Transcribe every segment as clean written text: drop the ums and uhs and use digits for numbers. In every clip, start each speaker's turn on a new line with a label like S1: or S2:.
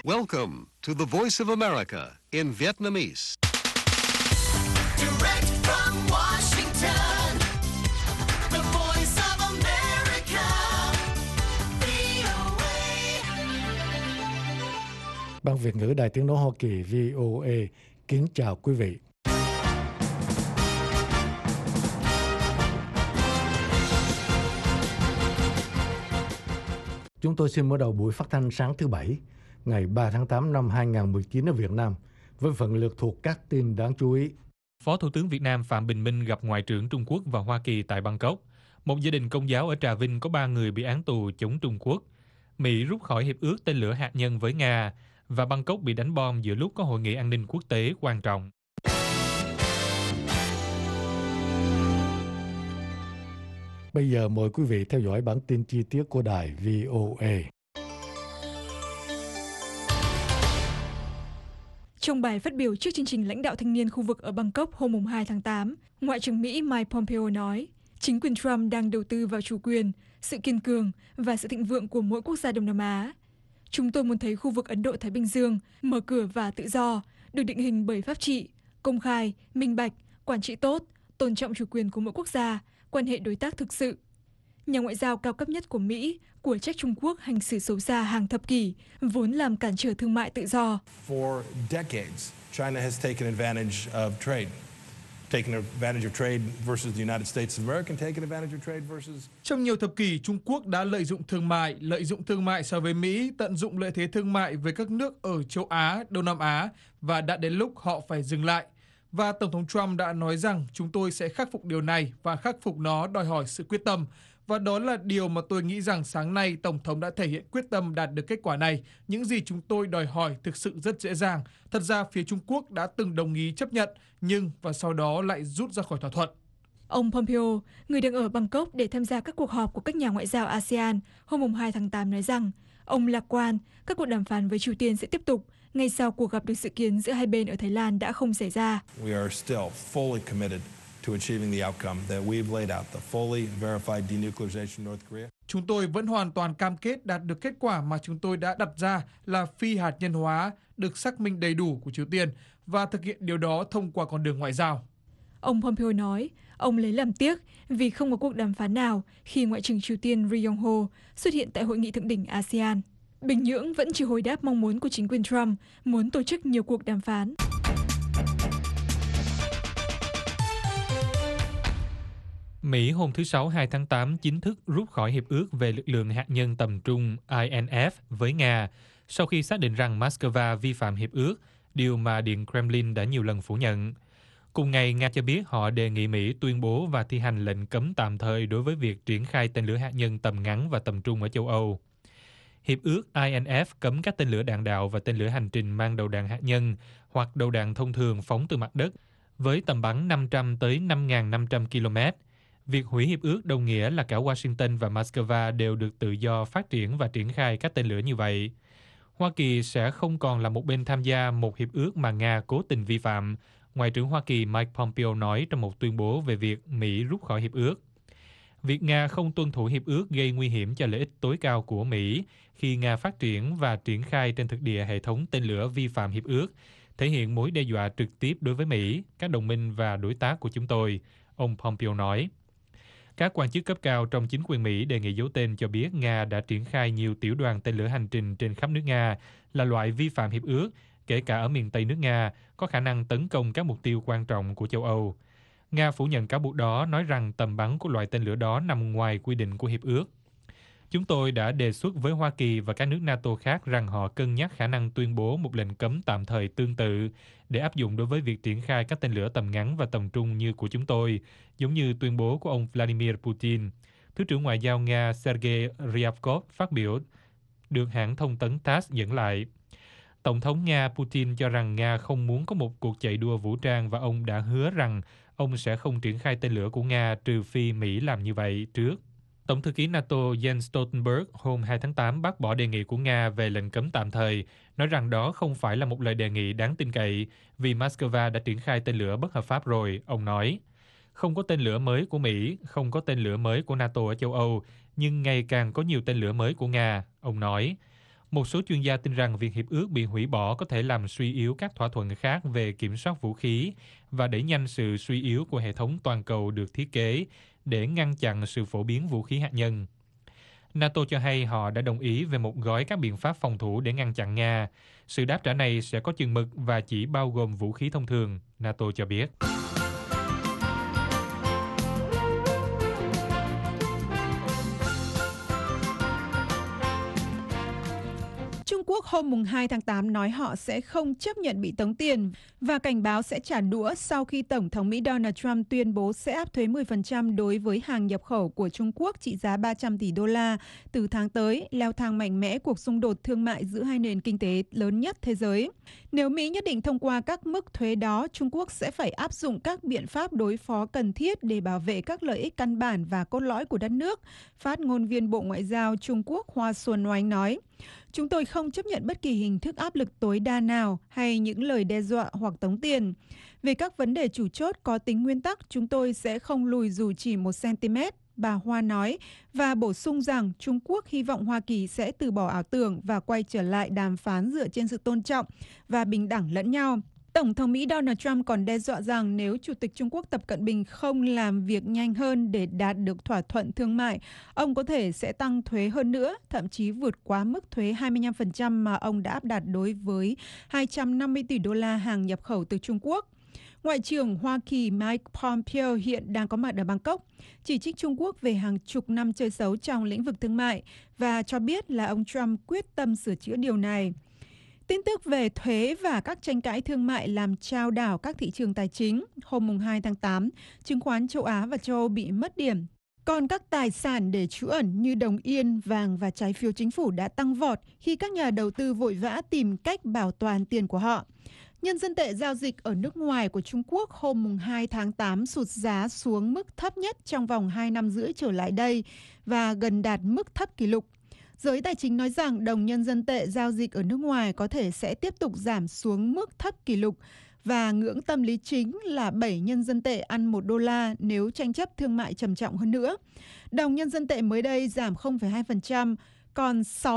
S1: Welcome to the Voice of America in Vietnamese.
S2: Direct from Washington, the Voice of America, VOA.
S3: Ban Việt ngữ Đài Tiếng nói Hoa Kỳ VOA kính chào quý vị. Chúng tôi xin mở đầu buổi phát thanh sáng thứ Bảy, ngày 3 tháng 8 năm 2019 ở Việt Nam, với phần lượt thuộc các tin đáng chú ý.
S4: Phó Thủ tướng Việt Nam Phạm Bình Minh gặp Ngoại trưởng Trung Quốc và Hoa Kỳ tại Bangkok. Một gia đình Công giáo ở Trà Vinh có 3 người bị án tù chống Trung Quốc. Mỹ rút khỏi hiệp ước tên lửa hạt nhân với Nga và Bangkok bị đánh bom giữa lúc có hội nghị an ninh quốc tế quan trọng.
S3: Bây giờ mời quý vị theo dõi bản tin chi tiết của đài VOA.
S5: Trong bài phát biểu trước chương trình lãnh đạo thanh niên khu vực ở Bangkok hôm 2 tháng 8, Ngoại trưởng Mỹ Mike Pompeo nói, chính quyền Trump đang đầu tư vào chủ quyền, sự kiên cường và sự thịnh vượng của mỗi quốc gia Đông Nam Á. Chúng tôi muốn thấy khu vực Ấn Độ-Thái Bình Dương mở cửa và tự do, được định hình bởi pháp trị, công khai, minh bạch, quản trị tốt, tôn trọng chủ quyền của mỗi quốc gia, quan hệ đối tác thực sự. Nhà ngoại giao cao cấp nhất của Mỹ của trách Trung Quốc hành xử xấu xa hàng thập kỷ, vốn làm cản trở thương mại tự do.
S6: For decades, China has taken advantage of trade. Taken advantage of trade versus the United States of America, taken advantage of trade versus...
S7: Trong nhiều thập kỷ, Trung Quốc đã lợi dụng thương mại so với Mỹ, tận dụng lợi thế thương mại với các nước ở châu Á, Đông Nam Á và đã đến lúc họ phải dừng lại. Và Tổng thống Trump đã nói rằng chúng tôi sẽ khắc phục điều này và khắc phục nó đòi hỏi sự quyết tâm. Và đó là điều mà tôi nghĩ rằng sáng nay Tổng thống đã thể hiện quyết tâm đạt được kết quả này. Những gì chúng tôi đòi hỏi thực sự rất dễ dàng. Thật ra phía Trung Quốc đã từng đồng ý chấp nhận, nhưng và sau đó lại rút ra khỏi thỏa thuận.
S5: Ông Pompeo, người đang ở Bangkok để tham gia các cuộc họp của các nhà ngoại giao ASEAN hôm 2 tháng 8 nói rằng ông lạc quan các cuộc đàm phán với Triều Tiên sẽ tiếp tục ngay sau cuộc gặp được dự kiến giữa hai bên ở Thái Lan đã không xảy ra.
S6: We are still fully committed to achieving the outcome that we've laid out, the fully verified denuclearization of North Korea.
S7: Chúng tôi vẫn hoàn toàn cam kết đạt được kết quả mà chúng tôi đã đặt ra là phi hạt nhân hóa, được xác minh đầy đủ của Triều Tiên và thực hiện điều đó thông qua con đường ngoại giao.
S5: Ông Pompeo nói, ông lấy làm tiếc vì không có cuộc đàm phán nào khi Ngoại trưởng Triều Tiên Ri Yong Ho xuất hiện tại hội nghị thượng đỉnh ASEAN. Bình Nhưỡng vẫn chưa hồi đáp mong muốn của chính quyền Trump muốn tổ chức nhiều cuộc đàm phán.
S4: Mỹ hôm thứ Sáu 2 tháng 8 chính thức rút khỏi hiệp ước về lực lượng hạt nhân tầm trung INF với Nga sau khi xác định rằng Moscow vi phạm hiệp ước, điều mà Điện Kremlin đã nhiều lần phủ nhận. Cùng ngày, Nga cho biết họ đề nghị Mỹ tuyên bố và thi hành lệnh cấm tạm thời đối với việc triển khai tên lửa hạt nhân tầm ngắn và tầm trung ở châu Âu. Hiệp ước INF cấm các tên lửa đạn đạo và tên lửa hành trình mang đầu đạn hạt nhân hoặc đầu đạn thông thường phóng từ mặt đất với tầm bắn 500 tới 5.500 km. Việc hủy hiệp ước đồng nghĩa là cả Washington và Moscow đều được tự do phát triển và triển khai các tên lửa như vậy. Hoa Kỳ sẽ không còn là một bên tham gia một hiệp ước mà Nga cố tình vi phạm, Ngoại trưởng Hoa Kỳ Mike Pompeo nói trong một tuyên bố về việc Mỹ rút khỏi hiệp ước. Việc Nga không tuân thủ hiệp ước gây nguy hiểm cho lợi ích tối cao của Mỹ khi Nga phát triển và triển khai trên thực địa hệ thống tên lửa vi phạm hiệp ước, thể hiện mối đe dọa trực tiếp đối với Mỹ, các đồng minh và đối tác của chúng tôi, ông Pompeo nói. Các quan chức cấp cao trong chính quyền Mỹ đề nghị giấu tên cho biết Nga đã triển khai nhiều tiểu đoàn tên lửa hành trình trên khắp nước Nga là loại vi phạm hiệp ước, kể cả ở miền Tây nước Nga, có khả năng tấn công các mục tiêu quan trọng của châu Âu. Nga phủ nhận cáo buộc đó, nói rằng tầm bắn của loại tên lửa đó nằm ngoài quy định của hiệp ước. Chúng tôi đã đề xuất với Hoa Kỳ và các nước NATO khác rằng họ cân nhắc khả năng tuyên bố một lệnh cấm tạm thời tương tự để áp dụng đối với việc triển khai các tên lửa tầm ngắn và tầm trung như của chúng tôi, giống như tuyên bố của ông Vladimir Putin. Thứ trưởng Ngoại giao Nga Sergei Ryabkov phát biểu, được hãng thông tấn TASS dẫn lại. Tổng thống Nga Putin cho rằng Nga không muốn có một cuộc chạy đua vũ trang và ông đã hứa rằng ông sẽ không triển khai tên lửa của Nga trừ phi Mỹ làm như vậy trước. Tổng thư ký NATO Jens Stoltenberg hôm 2 tháng 8 bác bỏ đề nghị của Nga về lệnh cấm tạm thời, nói rằng đó không phải là một lời đề nghị đáng tin cậy vì Moscow đã triển khai tên lửa bất hợp pháp rồi, ông nói. Không có tên lửa mới của Mỹ, không có tên lửa mới của NATO ở châu Âu, nhưng ngày càng có nhiều tên lửa mới của Nga, ông nói. Một số chuyên gia tin rằng việc hiệp ước bị hủy bỏ có thể làm suy yếu các thỏa thuận khác về kiểm soát vũ khí và đẩy nhanh sự suy yếu của hệ thống toàn cầu được thiết kế để ngăn chặn sự phổ biến vũ khí hạt nhân. NATO cho hay họ đã đồng ý về một gói các biện pháp phòng thủ để ngăn chặn Nga. Sự đáp trả này sẽ có chừng mực và chỉ bao gồm vũ khí thông thường, NATO cho biết.
S8: Trung Quốc hôm 2 tháng 8 nói họ sẽ không chấp nhận bị tống tiền và cảnh báo sẽ trả đũa sau khi Tổng thống Mỹ Donald Trump tuyên bố sẽ áp thuế 10% đối với hàng nhập khẩu của Trung Quốc trị giá 300 tỷ đô la từ tháng tới, leo thang mạnh mẽ cuộc xung đột thương mại giữa hai nền kinh tế lớn nhất thế giới. Nếu Mỹ nhất định thông qua các mức thuế đó, Trung Quốc sẽ phải áp dụng các biện pháp đối phó cần thiết để bảo vệ các lợi ích căn bản và cốt lõi của đất nước, phát ngôn viên Bộ Ngoại giao Trung Quốc Hoa Xuân Oanh nói. Chúng tôi không chấp nhận bất kỳ hình thức áp lực tối đa nào hay những lời đe dọa hoặc tống tiền. Về các vấn đề chủ chốt có tính nguyên tắc, chúng tôi sẽ không lùi dù chỉ 1 cm, bà Hoa nói, và bổ sung rằng Trung Quốc hy vọng Hoa Kỳ sẽ từ bỏ ảo tưởng và quay trở lại đàm phán dựa trên sự tôn trọng và bình đẳng lẫn nhau. Tổng thống Mỹ Donald Trump còn đe dọa rằng nếu Chủ tịch Trung Quốc Tập Cận Bình không làm việc nhanh hơn để đạt được thỏa thuận thương mại, ông có thể sẽ tăng thuế hơn nữa, thậm chí vượt quá mức thuế 25% mà ông đã áp đặt đối với 250 tỷ đô la hàng nhập khẩu từ Trung Quốc. Ngoại trưởng Hoa Kỳ Mike Pompeo hiện đang có mặt ở Bangkok, chỉ trích Trung Quốc về hàng chục năm chơi xấu trong lĩnh vực thương mại và cho biết là ông Trump quyết tâm sửa chữa điều này. Tin tức về thuế và các tranh cãi thương mại làm chao đảo các thị trường tài chính. Hôm 2 tháng 8, chứng khoán châu Á và châu Âu bị mất điểm. Còn các tài sản để trú ẩn như đồng yên, vàng và trái phiếu chính phủ đã tăng vọt khi các nhà đầu tư vội vã tìm cách bảo toàn tiền của họ. Nhân dân tệ giao dịch ở nước ngoài của Trung Quốc hôm 2 tháng 8 sụt giá xuống mức thấp nhất trong vòng 2 năm rưỡi trở lại đây và gần đạt mức thấp kỷ lục. Giới tài chính nói rằng đồng nhân dân tệ giao dịch ở nước ngoài có thể sẽ tiếp tục giảm xuống mức thấp kỷ lục và ngưỡng tâm lý chính là 7 nhân dân tệ ăn 1 đô la nếu tranh chấp thương mại trầm trọng hơn nữa. Đồng nhân dân tệ mới đây giảm 0,2%, còn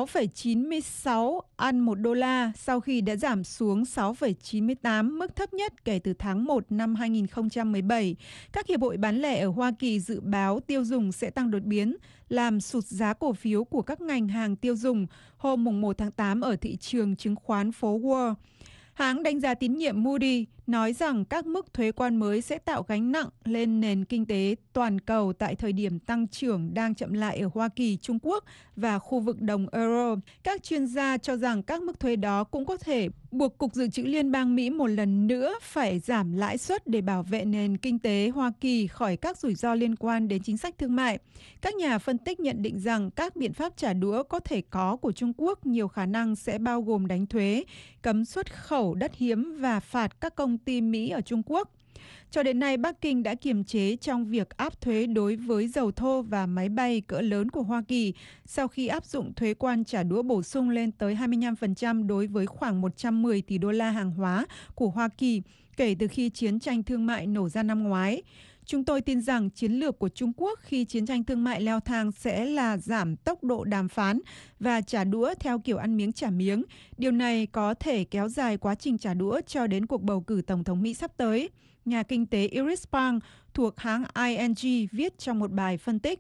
S8: 6,96 ăn 1 đô la sau khi đã giảm xuống 6,98, mức thấp nhất kể từ tháng 1 năm 2017. Các hiệp hội bán lẻ ở Hoa Kỳ dự báo tiêu dùng sẽ tăng đột biến, làm sụt giá cổ phiếu của các ngành hàng tiêu dùng hôm 1 tháng 8 ở thị trường chứng khoán phố Wall. Hãng đánh giá tín nhiệm Moody nói rằng các mức thuế quan mới sẽ tạo gánh nặng lên nền kinh tế toàn cầu tại thời điểm tăng trưởng đang chậm lại ở Hoa Kỳ, Trung Quốc và khu vực đồng euro. Các chuyên gia cho rằng các mức thuế đó cũng có thể buộc Cục Dự trữ Liên bang Mỹ một lần nữa phải giảm lãi suất để bảo vệ nền kinh tế Hoa Kỳ khỏi các rủi ro liên quan đến chính sách thương mại. Các nhà phân tích nhận định rằng các biện pháp trả đũa có thể có của Trung Quốc nhiều khả năng sẽ bao gồm đánh thuế, cấm xuất khẩu đất hiếm và phạt các công ty Mỹ ở Trung Quốc. Cho đến nay, Bắc Kinh đã kiềm chế trong việc áp thuế đối với dầu thô và máy bay cỡ lớn của Hoa Kỳ sau khi áp dụng thuế quan trả đũa bổ sung lên tới 25% đối với khoảng 110 tỷ đô la hàng hóa của Hoa Kỳ kể từ khi chiến tranh thương mại nổ ra năm ngoái. Chúng tôi tin rằng chiến lược của Trung Quốc khi chiến tranh thương mại leo thang sẽ là giảm tốc độ đàm phán và trả đũa theo kiểu ăn miếng trả miếng. Điều này có thể kéo dài quá trình trả đũa cho đến cuộc bầu cử Tổng thống Mỹ sắp tới. Nhà kinh tế Iris Pang thuộc hãng ING viết trong một bài phân tích.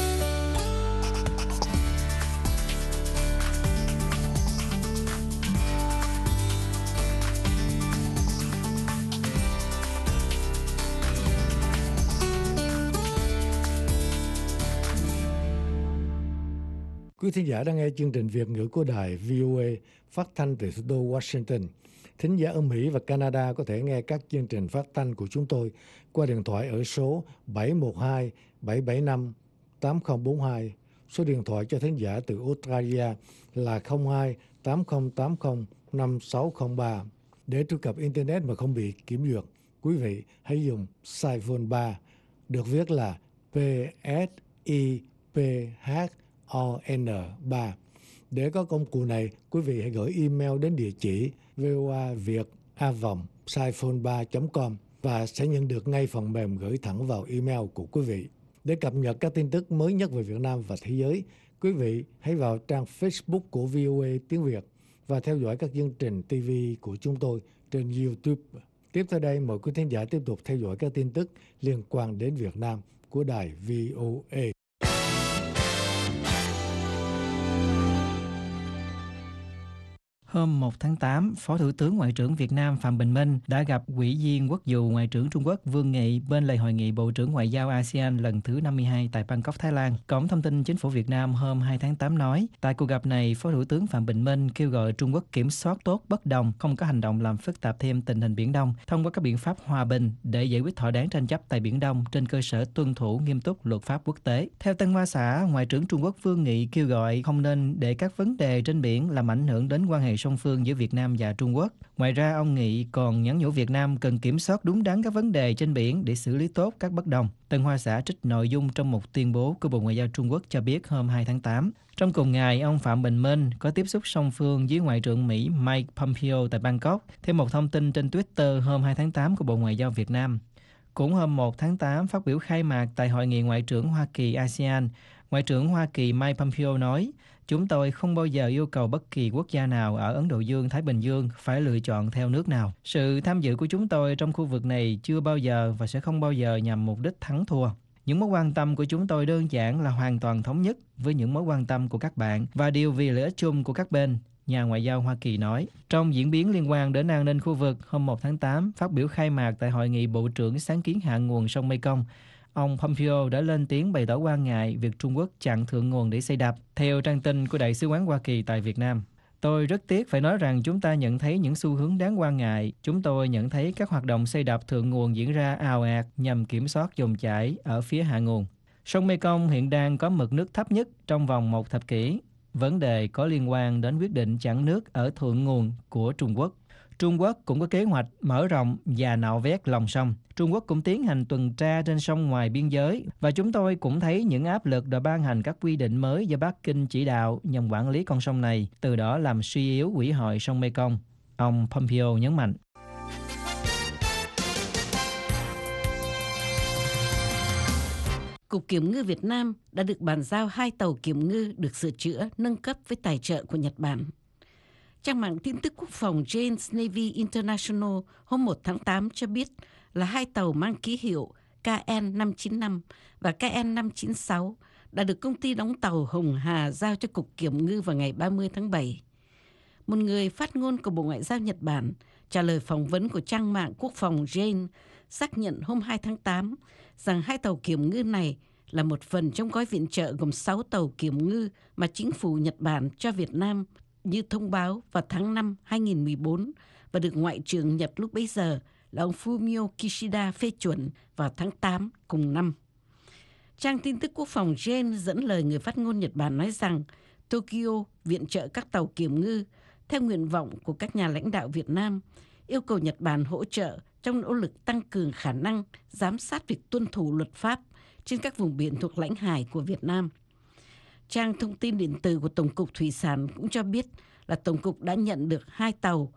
S3: Quý thính giả đang nghe chương trình Việt ngữ của đài VOA phát thanh từ thủ đô Washington. Thính giả ở Mỹ và Canada có thể nghe các chương trình phát thanh của chúng tôi qua điện thoại ở số 712 775 8042. Số điện thoại cho thính giả từ Australia là 02 8080 5603. Để truy cập Internet mà không bị kiểm duyệt, quý vị hãy dùng Saiphone 3, được viết là PSIPHON3. Để có công cụ này, quý vị hãy gửi email đến địa chỉ voaviet@saiphone3.com và sẽ nhận được ngay phần mềm gửi thẳng vào email của quý vị. Để cập nhật các tin tức mới nhất về Việt Nam và thế giới, Quý vị hãy vào trang Facebook của VOA tiếng Việt và theo dõi các chương trình TV của chúng tôi trên YouTube. Tiếp theo đây, mời quý thính giả tiếp tục theo dõi các tin tức liên quan đến Việt Nam của đài VOA.
S9: Hôm 1 tháng 8, Phó Thủ tướng Ngoại trưởng Việt Nam Phạm Bình Minh đã gặp Ủy viên Quốc vụ Ngoại trưởng Trung Quốc Vương Nghị bên lề hội nghị Bộ trưởng Ngoại giao ASEAN lần thứ 52 tại Bangkok, Thái Lan. Cổng thông tin Chính phủ Việt Nam hôm 2 tháng 8 nói, tại cuộc gặp này, Phó Thủ tướng Phạm Bình Minh kêu gọi Trung Quốc kiểm soát tốt bất đồng, không có hành động làm phức tạp thêm tình hình Biển Đông, thông qua các biện pháp hòa bình để giải quyết thỏa đáng tranh chấp tại Biển Đông trên cơ sở tuân thủ nghiêm túc luật pháp quốc tế. Theo Tân Hoa Xã, Ngoại trưởng Trung Quốc Vương Nghị kêu gọi không nên để các vấn đề trên biển làm ảnh hưởng đến quan hệ song phương giữa Việt Nam và Trung Quốc. Ngoài ra, ông Nghị còn nhắn nhủ Việt Nam cần kiểm soát đúng đắn các vấn đề trên biển để xử lý tốt các bất đồng. Tân Hoa Xã trích nội dung trong một tuyên bố của Bộ Ngoại giao Trung Quốc cho biết hôm 2 tháng 8. Trong cùng ngày, ông Phạm Bình Minh có tiếp xúc song phương với Ngoại trưởng Mỹ Mike Pompeo tại Bangkok, theo một thông tin trên Twitter hôm 2 tháng 8 của Bộ Ngoại giao Việt Nam. Cũng hôm 1 tháng 8, phát biểu khai mạc tại Hội nghị Ngoại trưởng Hoa Kỳ ASEAN, Ngoại trưởng Hoa Kỳ Mike Pompeo nói, chúng tôi không bao giờ yêu cầu bất kỳ quốc gia nào ở Ấn Độ Dương-Thái Bình Dương phải lựa chọn theo nước nào. Sự tham dự của chúng tôi trong khu vực này chưa bao giờ và sẽ không bao giờ nhằm mục đích thắng thua. Những mối quan tâm của chúng tôi đơn giản là hoàn toàn thống nhất với những mối quan tâm của các bạn và đều vì lợi ích chung của các bên, nhà ngoại giao Hoa Kỳ nói. Trong diễn biến liên quan đến an ninh khu vực, hôm 1 tháng 8, phát biểu khai mạc tại Hội nghị Bộ trưởng sáng kiến hạ nguồn sông Mekong, ông Pompeo đã lên tiếng bày tỏ quan ngại việc Trung Quốc chặn thượng nguồn để xây đập. Theo trang tin của Đại sứ quán Hoa Kỳ tại Việt Nam, tôi rất tiếc phải nói rằng chúng ta nhận thấy những xu hướng đáng quan ngại. Chúng tôi nhận thấy các hoạt động xây đập thượng nguồn diễn ra ào ạt nhằm kiểm soát dòng chảy ở phía hạ nguồn. Sông Mekong hiện đang có mực nước thấp nhất trong vòng một thập kỷ. Vấn đề có liên quan đến quyết định chặn nước ở thượng nguồn của Trung Quốc. Trung Quốc cũng có kế hoạch mở rộng và nạo vét lòng sông. Trung Quốc cũng tiến hành tuần tra trên sông ngoài biên giới và chúng tôi cũng thấy những áp lực đã ban hành các quy định mới do Bắc Kinh chỉ đạo nhằm quản lý con sông này, từ đó làm suy yếu quỹ hội sông Mekong. Ông Pompeo nhấn mạnh.
S10: Cục Kiểm ngư Việt Nam đã được bàn giao 2 tàu kiểm ngư được sửa chữa, nâng cấp với tài trợ của Nhật Bản. Trang mạng tin tức quốc phòng James Navy International hôm 1 tháng 8 cho biết là 2 tàu mang ký hiệu KN595 và KN596 đã được công ty đóng tàu Hồng Hà giao cho Cục Kiểm ngư vào ngày 30 tháng 7. Một người phát ngôn của Bộ Ngoại giao Nhật Bản trả lời phỏng vấn của trang mạng quốc phòng Jane xác nhận hôm 2 tháng 8 rằng 2 tàu kiểm ngư này là một phần trong gói viện trợ gồm 6 tàu kiểm ngư mà chính phủ Nhật Bản cho Việt Nam như thông báo vào tháng 5 2014 và được Ngoại trưởng Nhật lúc bấy giờ là ông Fumio Kishida phê chuẩn vào tháng 8 cùng năm. Trang tin tức quốc phòng Jane dẫn lời người phát ngôn Nhật Bản nói rằng Tokyo viện trợ các tàu kiểm ngư theo nguyện vọng của các nhà lãnh đạo Việt Nam, yêu cầu Nhật Bản hỗ trợ trong nỗ lực tăng cường khả năng giám sát việc tuân thủ luật pháp trên các vùng biển thuộc lãnh hải của Việt Nam. Trang thông tin điện tử của Tổng cục Thủy sản cũng cho biết là Tổng cục đã nhận được 2 tàu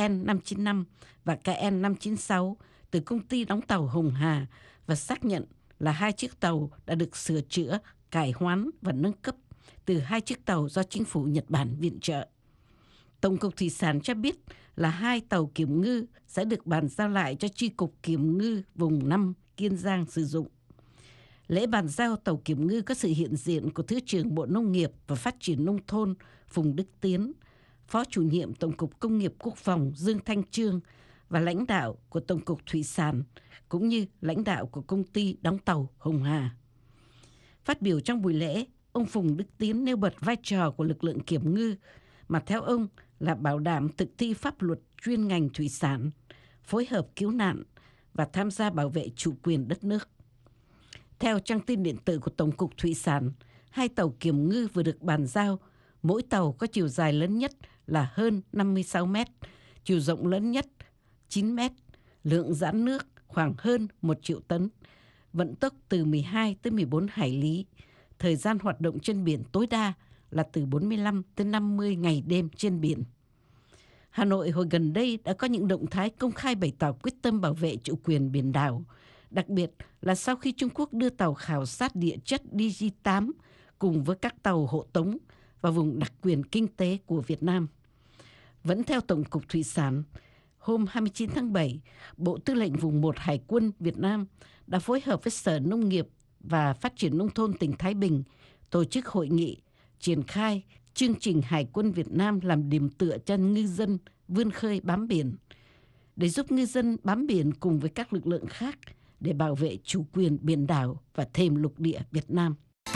S10: KN595 và KN596 từ công ty đóng tàu Hồng Hà và xác nhận là 2 chiếc tàu đã được sửa chữa, cải hoán và nâng cấp từ 2 chiếc tàu do chính phủ Nhật Bản viện trợ. Tổng cục Thủy sản cho biết là 2 tàu kiểm ngư sẽ được bàn giao lại cho Chi cục Kiểm ngư vùng 5 Kiên Giang sử dụng. Lễ bàn giao tàu kiểm ngư có sự hiện diện của Thứ trưởng Bộ Nông nghiệp và Phát triển Nông thôn Phùng Đức Tiến, Phó chủ nhiệm Tổng cục Công nghiệp Quốc phòng Dương Thanh Trương và lãnh đạo của Tổng cục Thủy sản, cũng như lãnh đạo của công ty đóng tàu Hồng Hà. Phát biểu trong buổi lễ, ông Phùng Đức Tiến nêu bật vai trò của lực lượng kiểm ngư, mà theo ông là bảo đảm thực thi pháp luật chuyên ngành thủy sản, phối hợp cứu nạn và tham gia bảo vệ chủ quyền đất nước. Theo trang tin điện tử của Tổng cục Thủy sản, 2 tàu kiểm ngư vừa được bàn giao, mỗi tàu có chiều dài lớn nhất là hơn 56 mét, chiều rộng lớn nhất 9 mét, lượng giãn nước khoảng hơn 1 triệu tấn, vận tốc từ 12 tới 14 hải lý, thời gian hoạt động trên biển tối đa là từ 45 tới 50 ngày đêm trên biển. Hà Nội hồi gần đây đã có những động thái công khai bày tỏ quyết tâm bảo vệ chủ quyền biển đảo, đặc biệt là sau khi Trung Quốc đưa tàu khảo sát địa chất DG8 cùng với các tàu hộ tống và vùng đặc quyền kinh tế của Việt Nam. Vẫn theo Tổng cục Thủy sản, hôm 29 tháng 7, Bộ Tư lệnh Vùng 1 Hải quân Việt Nam đã phối hợp với Sở Nông nghiệp và Phát triển Nông thôn tỉnh Thái Bình tổ chức hội nghị triển khai chương trình Hải quân Việt Nam làm điểm tựa cho ngư dân vươn khơi bám biển, để giúp ngư dân bám biển cùng với các lực lượng khác để bảo vệ chủ quyền biển đảo và thềm lục địa Việt Nam.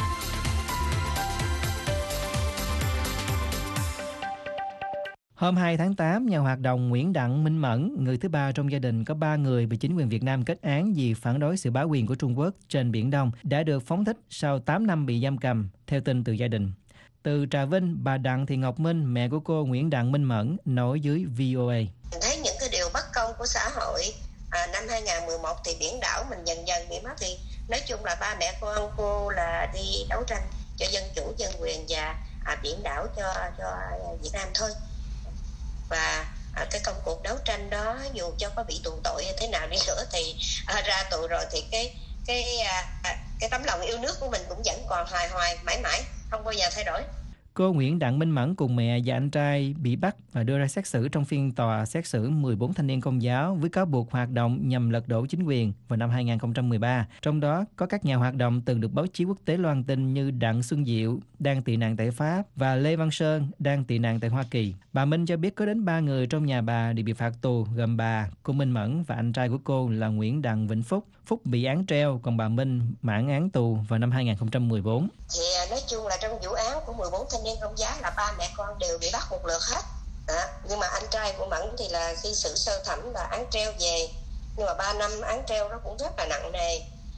S9: Hôm 2 tháng 8, nhà hoạt động Nguyễn Đặng Minh Mẫn, người thứ ba trong gia đình có 3 người bị chính quyền Việt Nam kết án vì phản đối sự bá quyền của Trung Quốc trên Biển Đông, đã được phóng thích sau 8 năm bị giam cầm, theo tin từ gia đình. Từ Trà Vinh, bà Đặng Thị Ngọc Minh, mẹ của cô Nguyễn Đặng Minh Mẫn, nói dưới VOA.
S11: Mình thấy những cái điều bất công của xã hội. Năm 2011 thì biển đảo mình dần dần bị mất, thì nói chung là ba mẹ con cô là đi đấu tranh cho dân chủ, dân quyền và biển đảo cho Việt Nam thôi. Và cái công cuộc đấu tranh đó, dù cho có bị tù tội thế nào đi nữa thì ra tù rồi thì cái tấm lòng yêu nước của mình cũng vẫn còn hoài mãi mãi, không bao giờ thay đổi.
S9: Cô Nguyễn Đặng Minh Mẫn cùng mẹ và anh trai bị bắt và đưa ra xét xử trong phiên tòa xét xử 14 thanh niên Công giáo với cáo buộc hoạt động nhằm lật đổ chính quyền vào năm 2013. Trong đó có các nhà hoạt động từng được báo chí quốc tế loan tin như Đặng Xuân Diệu, đang tị nạn tại Pháp, và Lê Văn Sơn, đang tị nạn tại Hoa Kỳ. Bà Minh cho biết có đến 3 người trong nhà bà đều bị phạt tù, gồm bà, cô Minh Mẫn và anh trai của cô là Nguyễn Đặng Vĩnh Phúc. Phúc bị án treo, còn bà Minh mãn án tù vào năm 2014.
S11: Thì nói chung là trong vụ án của 14 thanh niên Công giáo là ba mẹ con đều bị bắt một lượt hết. Nhưng mà anh trai của Mẫn thì là khi xử sơ thẩm là án treo về, nhưng mà 3 năm án treo nó cũng rất là nặng nề.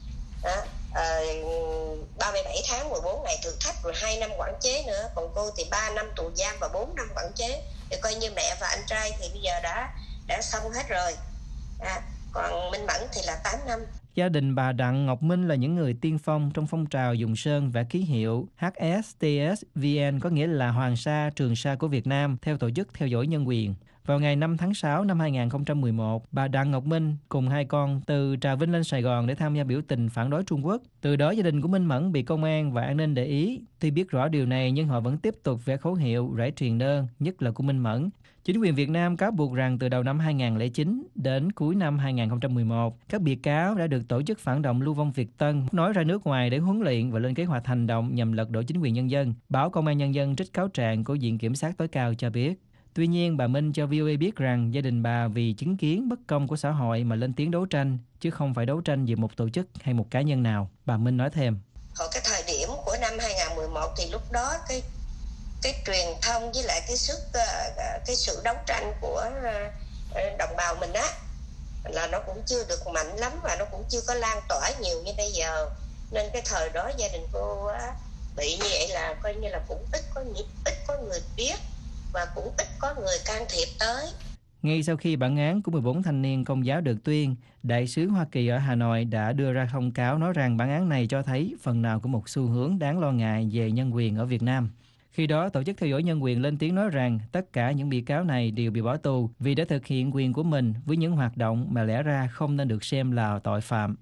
S11: 37 tháng 14 ngày thử thách, rồi 2 năm quản chế nữa. Còn cô thì 3 năm tù giam và 4 năm quản chế. Thì coi như mẹ và anh trai thì bây giờ đã xong hết rồi. Còn Minh Mẫn thì là 8 năm.
S9: Gia đình bà Đặng Ngọc Minh là những người tiên phong trong phong trào dùng sơn vẽ ký hiệu HSTSVN, có nghĩa là Hoàng Sa, Trường Sa của Việt Nam, theo tổ chức theo dõi nhân quyền. Vào ngày 5 tháng 6 năm 2011, bà Đặng Ngọc Minh cùng 2 con từ Trà Vinh lên Sài Gòn để tham gia biểu tình phản đối Trung Quốc. Từ đó gia đình của Minh Mẫn bị công an và an ninh để ý. Tuy biết rõ điều này nhưng họ vẫn tiếp tục vẽ khẩu hiệu, rải truyền đơn, nhất là của Minh Mẫn. Chính quyền Việt Nam cáo buộc rằng từ đầu năm 2009 đến cuối năm 2011, các bị cáo đã được tổ chức phản động Lưu vong Việt Tân nói ra nước ngoài để huấn luyện và lên kế hoạch hành động nhằm lật đổ chính quyền nhân dân. Báo Công an Nhân dân trích cáo trạng của Viện Kiểm sát tối cao cho biết. Tuy nhiên, bà Minh cho VOA biết rằng gia đình bà vì chứng kiến bất công của xã hội mà lên tiếng đấu tranh, chứ không phải đấu tranh về một tổ chức hay một cá nhân nào. Bà Minh nói thêm.
S11: Hồi cái thời điểm của năm 2011 thì lúc đó cái truyền thông với lại cái sự đấu tranh của đồng bào mình á là nó cũng chưa được mạnh lắm và nó cũng chưa có lan tỏa nhiều như bây giờ, nên cái thời đó gia đình cô bị như vậy là coi như là cũng ít có người biết và cũng ít có người can thiệp tới.
S9: Ngay sau khi bản án của 14 thanh niên Công giáo được tuyên, Đại sứ Hoa Kỳ ở Hà Nội đã đưa ra thông cáo nói rằng bản án này cho thấy phần nào của một xu hướng đáng lo ngại về nhân quyền ở Việt Nam. Khi đó, Tổ chức Theo dõi Nhân quyền lên tiếng nói rằng tất cả những bị cáo này đều bị bỏ tù vì đã thực hiện quyền của mình với những hoạt động mà lẽ ra không nên được xem là tội phạm.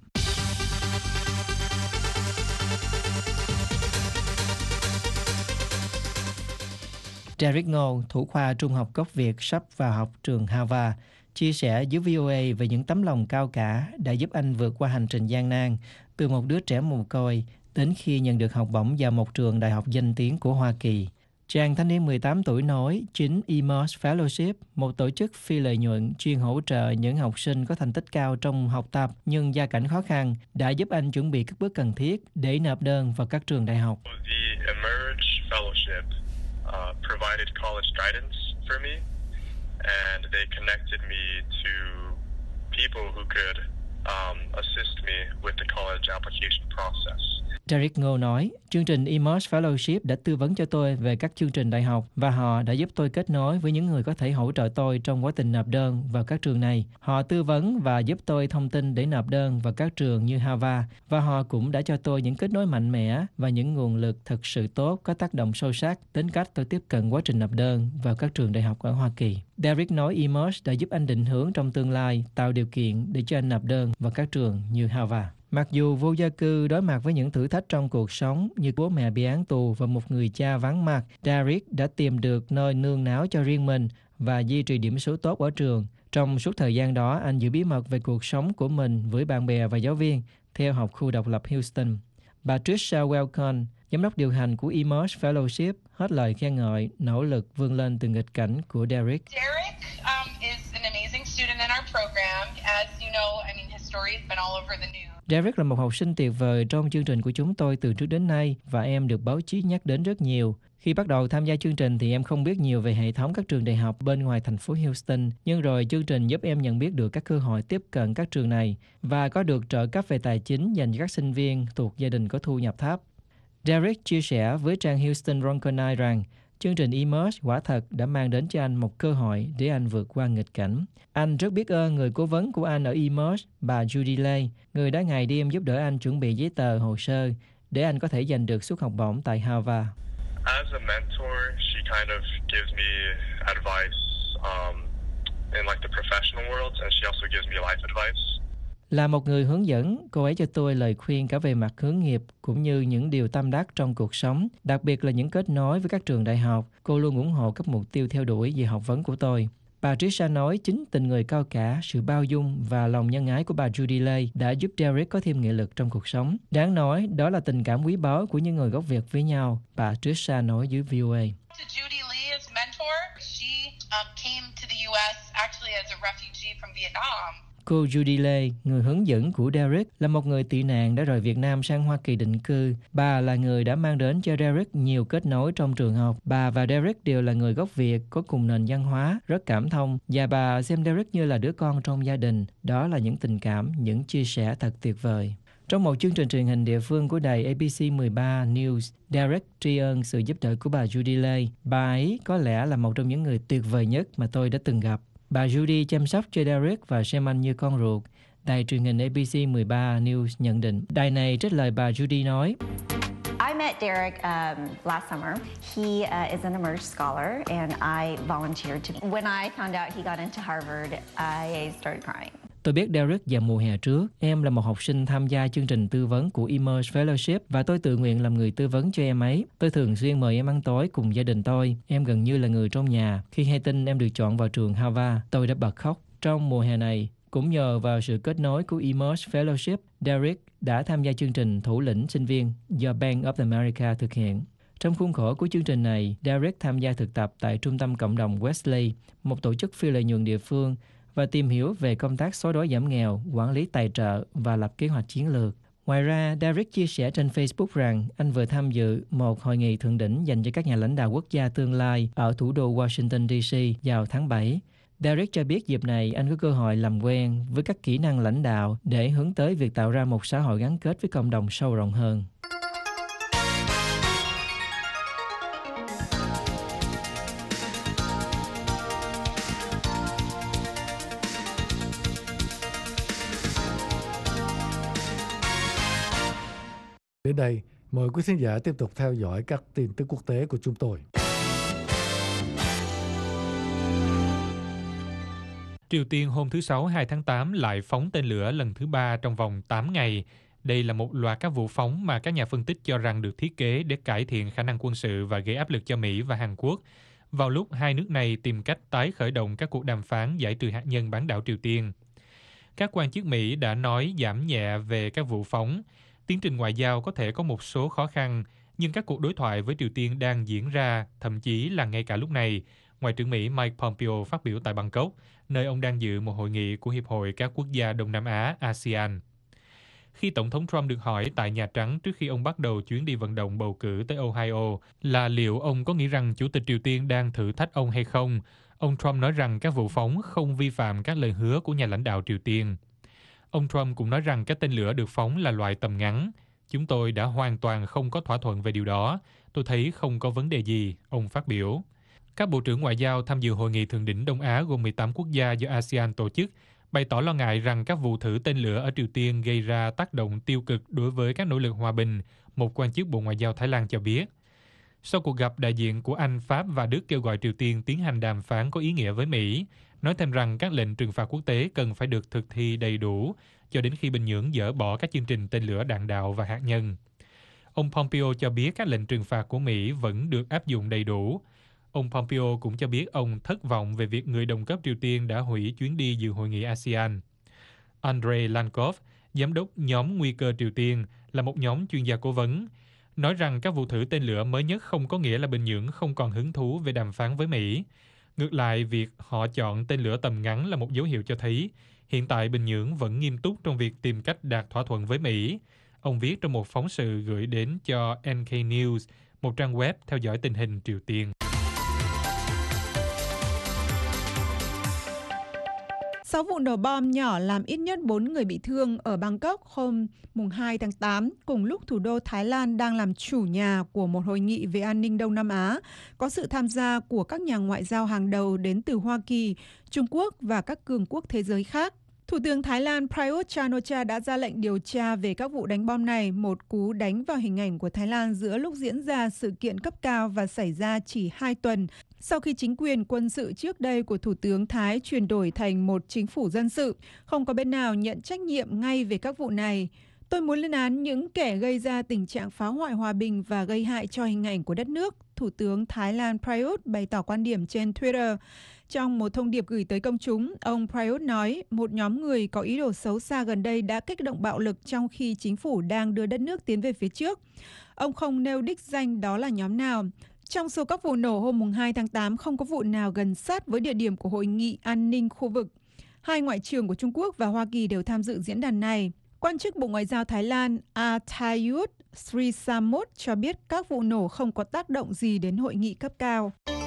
S9: Derek Ngô, thủ khoa Trung học gốc Việt sắp vào học trường Harvard, chia sẻ với VOA về những tấm lòng cao cả đã giúp anh vượt qua hành trình gian nan từ một đứa trẻ mồ côi đến khi nhận được học bổng vào một trường đại học danh tiếng của Hoa Kỳ. Chàng thanh niên 18 tuổi nói chính Emos Fellowship, một tổ chức phi lợi nhuận chuyên hỗ trợ những học sinh có thành tích cao trong học tập nhưng gia cảnh khó khăn, đã giúp anh chuẩn bị các bước cần thiết để nộp đơn vào các trường đại học.
S12: The Emerge Fellowship provided college guidance for me, and they connected me to people who could assist me with the college application process.
S9: Derek Ngô nói, chương trình Emos Fellowship đã tư vấn cho tôi về các chương trình đại học và họ đã giúp tôi kết nối với những người có thể hỗ trợ tôi trong quá trình nộp đơn vào các trường này. Họ tư vấn và giúp tôi thông tin để nộp đơn vào các trường như Harvard và họ cũng đã cho tôi những kết nối mạnh mẽ và những nguồn lực thực sự tốt có tác động sâu sắc đến cách tôi tiếp cận quá trình nộp đơn vào các trường đại học ở Hoa Kỳ. Derek nói Emerge đã giúp anh định hướng trong tương lai, tạo điều kiện để cho anh nộp đơn vào các trường như Harvard. Mặc dù vô gia cư đối mặt với những thử thách trong cuộc sống như bố mẹ bị án tù và một người cha vắng mặt, Derek đã tìm được nơi nương náu cho riêng mình và duy trì điểm số tốt ở trường. Trong suốt thời gian đó, anh giữ bí mật về cuộc sống của mình với bạn bè và giáo viên theo học khu độc lập Houston. Bà Tricia Welcon, giám đốc điều hành của Emerge Fellowship, hết lời khen ngợi nỗ lực vươn lên từ nghịch cảnh của Derek.
S13: Derek is an amazing student in our program. As you know, I mean, his story has been all over the news.
S9: Derek là một học sinh tuyệt vời trong chương trình của chúng tôi từ trước đến nay và em được báo chí nhắc đến rất nhiều. Khi bắt đầu tham gia chương trình thì em không biết nhiều về hệ thống các trường đại học bên ngoài thành phố Houston, nhưng rồi chương trình giúp em nhận biết được các cơ hội tiếp cận các trường này và có được trợ cấp về tài chính dành cho các sinh viên thuộc gia đình có thu nhập thấp. Derek chia sẻ với trang Houston Ronconi rằng chương trình Emerge quả thật đã mang đến cho anh một cơ hội để anh vượt qua nghịch cảnh. Anh rất biết ơn người cố vấn của anh ở Emerge, bà Judy Lay, người đã ngày đêm giúp đỡ anh chuẩn bị giấy tờ, hồ sơ để anh có thể giành được suất học bổng tại Harvard.
S12: As a mentor, she kind of gives me advice in like the professional world, and she also gives me life advice.
S9: Là một người hướng dẫn, cô ấy cho tôi lời khuyên cả về mặt hướng nghiệp cũng như những điều tâm đắc trong cuộc sống, đặc biệt là những kết nối với các trường đại học. Cô luôn ủng hộ các mục tiêu theo đuổi về học vấn của tôi. Bà Tricia nói chính tình người cao cả, sự bao dung và lòng nhân ái của bà Judy Lay đã giúp Derek có thêm nghị lực trong cuộc sống. Đáng nói, đó là tình cảm quý báu của những người gốc Việt với nhau, bà Tricia nói với VOA.
S13: Judy Lee's mentor, she came to the U.S. actually as a refugee from Vietnam.
S9: Cô Judy Lay, người hướng dẫn của Derek, là một người tị nạn đã rời Việt Nam sang Hoa Kỳ định cư. Bà là người đã mang đến cho Derek nhiều kết nối trong trường học. Bà và Derek đều là người gốc Việt, có cùng nền văn hóa, rất cảm thông. Và bà xem Derek như là đứa con trong gia đình. Đó là những tình cảm, những chia sẻ thật tuyệt vời. Trong một chương trình truyền hình địa phương của đài ABC 13 News, Derek tri ân sự giúp đỡ của bà Judy Lay. Bà ấy có lẽ là một trong những người tuyệt vời nhất mà tôi đã từng gặp. Bà Judy chăm sóc cho Derek và xem anh như con ruột. Đài truyền hình ABC 13 News nhận định. Đài này trích lời bà Judy nói.
S14: I met Derek last summer. He is an Emerge scholar and I volunteered to. When I found out he got into Harvard, I started crying.
S9: Tôi biết Derek vào mùa hè trước. Em là một học sinh tham gia chương trình tư vấn của Emerge Fellowship và tôi tự nguyện làm người tư vấn cho em ấy. Tôi thường xuyên mời em ăn tối cùng gia đình tôi. Em gần như là người trong nhà. Khi hay tin em được chọn vào trường Harvard, tôi đã bật khóc. Trong mùa hè này, cũng nhờ vào sự kết nối của Emerge Fellowship, Derek đã tham gia chương trình thủ lĩnh sinh viên do Bank of America thực hiện. Trong khuôn khổ của chương trình này, Derek tham gia thực tập tại Trung tâm Cộng đồng Wesley, một tổ chức phi lợi nhuận địa phương, và tìm hiểu về công tác xóa đói giảm nghèo, quản lý tài trợ và lập kế hoạch chiến lược. Ngoài ra, Derek chia sẻ trên Facebook rằng anh vừa tham dự một hội nghị thượng đỉnh dành cho các nhà lãnh đạo quốc gia tương lai ở thủ đô Washington DC vào tháng 7. Derek cho biết dịp này anh có cơ hội làm quen với các kỹ năng lãnh đạo để hướng tới việc tạo ra một xã hội gắn kết với cộng đồng sâu rộng hơn.
S3: Đến đây, mời quý khán giả tiếp tục theo dõi các tin tức quốc tế của chúng tôi.
S4: Triều Tiên hôm thứ Sáu 2 tháng 8 lại phóng tên lửa lần thứ 3 trong vòng 8 ngày. Đây là một loạt các vụ phóng mà các nhà phân tích cho rằng được thiết kế để cải thiện khả năng quân sự và gây áp lực cho Mỹ và Hàn Quốc, vào lúc hai nước này tìm cách tái khởi động các cuộc đàm phán giải trừ hạt nhân bán đảo Triều Tiên. Các quan chức Mỹ đã nói giảm nhẹ về các vụ phóng. Tiến trình ngoại giao có thể có một số khó khăn, nhưng các cuộc đối thoại với Triều Tiên đang diễn ra, thậm chí là ngay cả lúc này, Ngoại trưởng Mỹ Mike Pompeo phát biểu tại Bangkok, nơi ông đang dự một hội nghị của Hiệp hội các quốc gia Đông Nam Á ASEAN. Khi Tổng thống Trump được hỏi tại Nhà Trắng trước khi ông bắt đầu chuyến đi vận động bầu cử tới Ohio là liệu ông có nghĩ rằng Chủ tịch Triều Tiên đang thử thách ông hay không, ông Trump nói rằng các vụ phóng không vi phạm các lời hứa của nhà lãnh đạo Triều Tiên. Ông Trump cũng nói rằng các tên lửa được phóng là loại tầm ngắn. Chúng tôi đã hoàn toàn không có thỏa thuận về điều đó. Tôi thấy không có vấn đề gì, ông phát biểu. Các bộ trưởng ngoại giao tham dự hội nghị thượng đỉnh Đông Á gồm 18 quốc gia do ASEAN tổ chức, bày tỏ lo ngại rằng các vụ thử tên lửa ở Triều Tiên gây ra tác động tiêu cực đối với các nỗ lực hòa bình, một quan chức Bộ Ngoại giao Thái Lan cho biết. Sau cuộc gặp, đại diện của Anh, Pháp và Đức kêu gọi Triều Tiên tiến hành đàm phán có ý nghĩa với Mỹ, nói thêm rằng các lệnh trừng phạt quốc tế cần phải được thực thi đầy đủ cho đến khi Bình Nhưỡng dỡ bỏ các chương trình tên lửa đạn đạo và hạt nhân. Ông Pompeo cho biết các lệnh trừng phạt của Mỹ vẫn được áp dụng đầy đủ. Ông Pompeo cũng cho biết ông thất vọng về việc người đồng cấp Triều Tiên đã hủy chuyến đi dự hội nghị ASEAN. Andrei Lankov, giám đốc nhóm nguy cơ Triều Tiên, là một nhóm chuyên gia cố vấn, nói rằng các vụ thử tên lửa mới nhất không có nghĩa là Bình Nhưỡng không còn hứng thú về đàm phán với Mỹ. Ngược lại, việc họ chọn tên lửa tầm ngắn là một dấu hiệu cho thấy hiện tại Bình Nhưỡng vẫn nghiêm túc trong việc tìm cách đạt thỏa thuận với Mỹ. Ông viết trong một phóng sự gửi đến cho NK News, một trang web theo dõi tình hình Triều Tiên.
S8: 6 vụ nổ bom nhỏ làm ít nhất 4 người bị thương ở Bangkok hôm 2 tháng 8, cùng lúc thủ đô Thái Lan đang làm chủ nhà của một hội nghị về an ninh Đông Nam Á, có sự tham gia của các nhà ngoại giao hàng đầu đến từ Hoa Kỳ, Trung Quốc và các cường quốc thế giới khác. Thủ tướng Thái Lan Prayut Chan-o-cha đã ra lệnh điều tra về các vụ đánh bom này, một cú đánh vào hình ảnh của Thái Lan giữa lúc diễn ra sự kiện cấp cao và xảy ra chỉ 2 tuần sau khi chính quyền quân sự trước đây của Thủ tướng Thái chuyển đổi thành một chính phủ dân sự. Không có bên nào nhận trách nhiệm ngay về các vụ này. Tôi muốn lên án những kẻ gây ra tình trạng phá hoại hòa bình và gây hại cho hình ảnh của đất nước, Thủ tướng Thái Lan Prayut bày tỏ quan điểm trên Twitter. Trong một thông điệp gửi tới công chúng, ông Prayut nói một nhóm người có ý đồ xấu xa gần đây đã kích động bạo lực trong khi chính phủ đang đưa đất nước tiến về phía trước. Ông không nêu đích danh đó là nhóm nào. Trong số các vụ nổ hôm 2 tháng 8, không có vụ nào gần sát với địa điểm của Hội nghị An ninh khu vực. Hai ngoại trưởng của Trung Quốc và Hoa Kỳ đều tham dự diễn đàn này. Quan chức Bộ Ngoại giao Thái Lan Athayut Srisamut cho biết các vụ nổ không có tác động gì đến hội nghị cấp cao.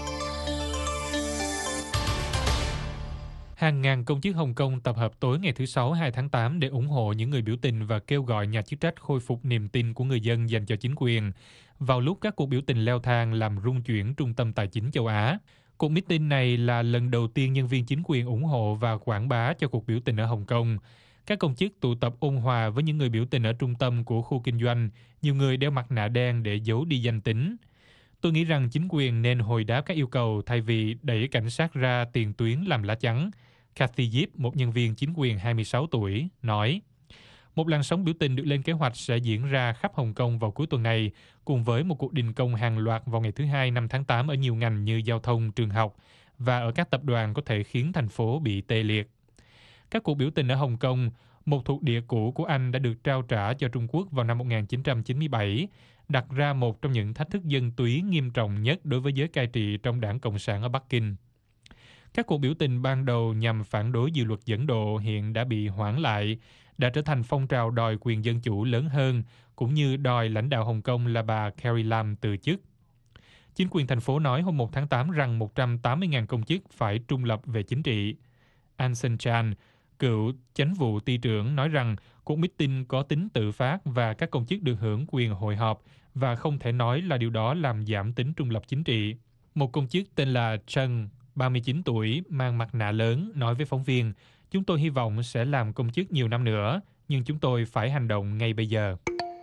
S4: Hàng ngàn công chức Hồng Kông tập hợp tối ngày thứ Sáu 2 tháng 8 để ủng hộ những người biểu tình và kêu gọi nhà chức trách khôi phục niềm tin của người dân dành cho chính quyền, vào lúc các cuộc biểu tình leo thang làm rung chuyển trung tâm tài chính châu Á. Cuộc meeting này là lần đầu tiên nhân viên chính quyền ủng hộ và quảng bá cho cuộc biểu tình ở Hồng Kông. Các công chức tụ tập ôn hòa với những người biểu tình ở trung tâm của khu kinh doanh, nhiều người đeo mặt nạ đen để giấu đi danh tính. Tôi nghĩ rằng chính quyền nên hồi đáp các yêu cầu thay vì đẩy cảnh sát ra tiền tuyến làm lá chắn. Kathy Yip, một nhân viên chính quyền 26 tuổi, nói. Một làn sóng biểu tình được lên kế hoạch sẽ diễn ra khắp Hồng Kông vào cuối tuần này, cùng với một cuộc đình công hàng loạt vào ngày thứ Hai 5 tháng 8 ở nhiều ngành như giao thông, trường học và ở các tập đoàn có thể khiến thành phố bị tê liệt. Các cuộc biểu tình ở Hồng Kông, một thuộc địa cũ của Anh đã được trao trả cho Trung Quốc vào năm 1997, đặt ra một trong những thách thức dân túy nghiêm trọng nhất đối với giới cai trị trong Đảng Cộng sản ở Bắc Kinh. Các cuộc biểu tình ban đầu nhằm phản đối dự luật dẫn độ hiện đã bị hoãn lại, đã trở thành phong trào đòi quyền dân chủ lớn hơn, cũng như đòi lãnh đạo Hồng Kông là bà Carrie Lam từ chức. Chính quyền thành phố nói hôm 1 tháng 8 rằng 180.000 công chức phải trung lập về chính trị. Anson Chan, cựu chánh vụ ty trưởng, nói rằng cuộc meeting có tính tự phát và các công chức được hưởng quyền hội họp và không thể nói là điều đó làm giảm tính trung lập chính trị. Một công chức tên là Chen, 39 tuổi, mang mặt nạ lớn, nói với phóng viên, chúng tôi hy vọng sẽ làm công chức nhiều năm nữa, nhưng chúng tôi phải hành động ngay bây giờ.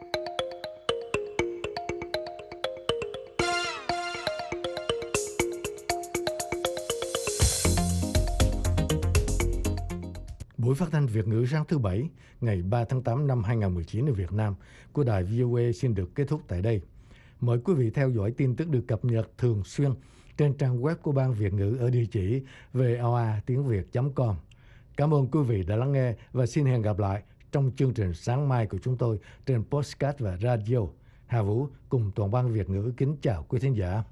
S3: Buổi phát thanh Việt ngữ sáng thứ Bảy, ngày 3 tháng 8 năm 2019 ở Việt Nam của đài VOA xin được kết thúc tại đây. Mời quý vị theo dõi tin tức được cập nhật thường xuyên trên trang web của Ban Việt ngữ ở địa chỉ voatiengviet.com. Cảm ơn quý vị đã lắng nghe và xin hẹn gặp lại trong chương trình sáng mai của chúng tôi trên podcast và radio. Hà Vũ cùng toàn ban Việt ngữ kính chào quý thính giả.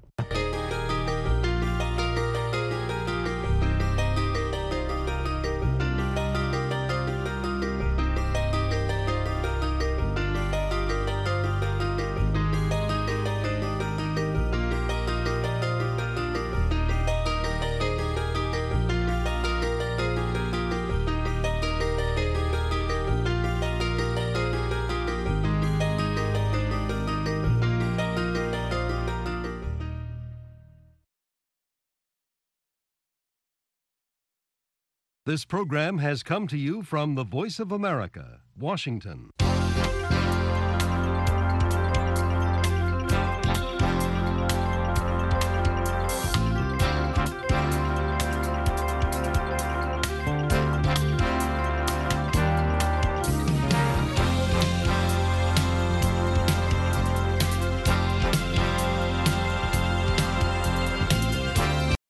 S1: This program has come to you from the Voice of America, Washington.